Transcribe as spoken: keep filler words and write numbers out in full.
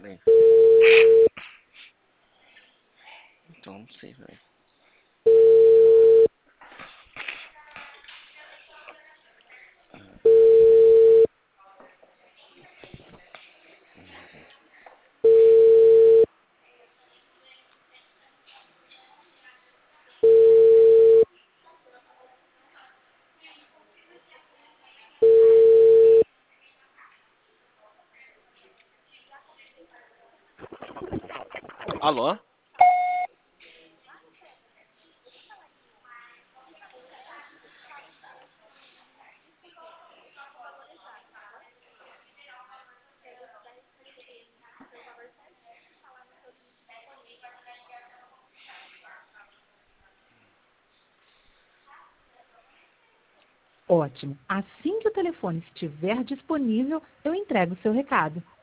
velho. Então, não sei, velho. Alô? Ótimo. Assim que o telefone estiver disponível, eu entrego o seu recado.